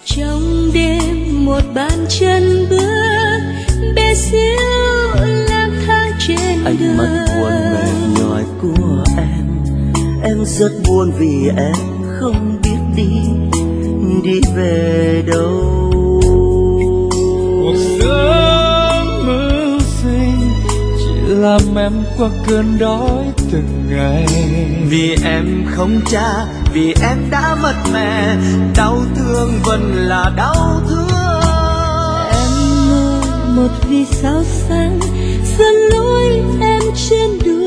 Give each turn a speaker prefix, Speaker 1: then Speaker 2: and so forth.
Speaker 1: Trong đêm một bàn chân bước bé xíu lang thang trên
Speaker 2: Ánh
Speaker 1: đường.
Speaker 2: mắt buồn mệt nhòi của em rất buồn vì em không biết đi về đâu.
Speaker 3: Cuộc sống mưu sinh chỉ làm em qua cơn đói từng ngày.
Speaker 2: Vì em không cha, vì em đã mất mẹ, đau thương vẫn là đau thương.
Speaker 1: Em mơ một vì sao sáng dẫn lối em trên đường.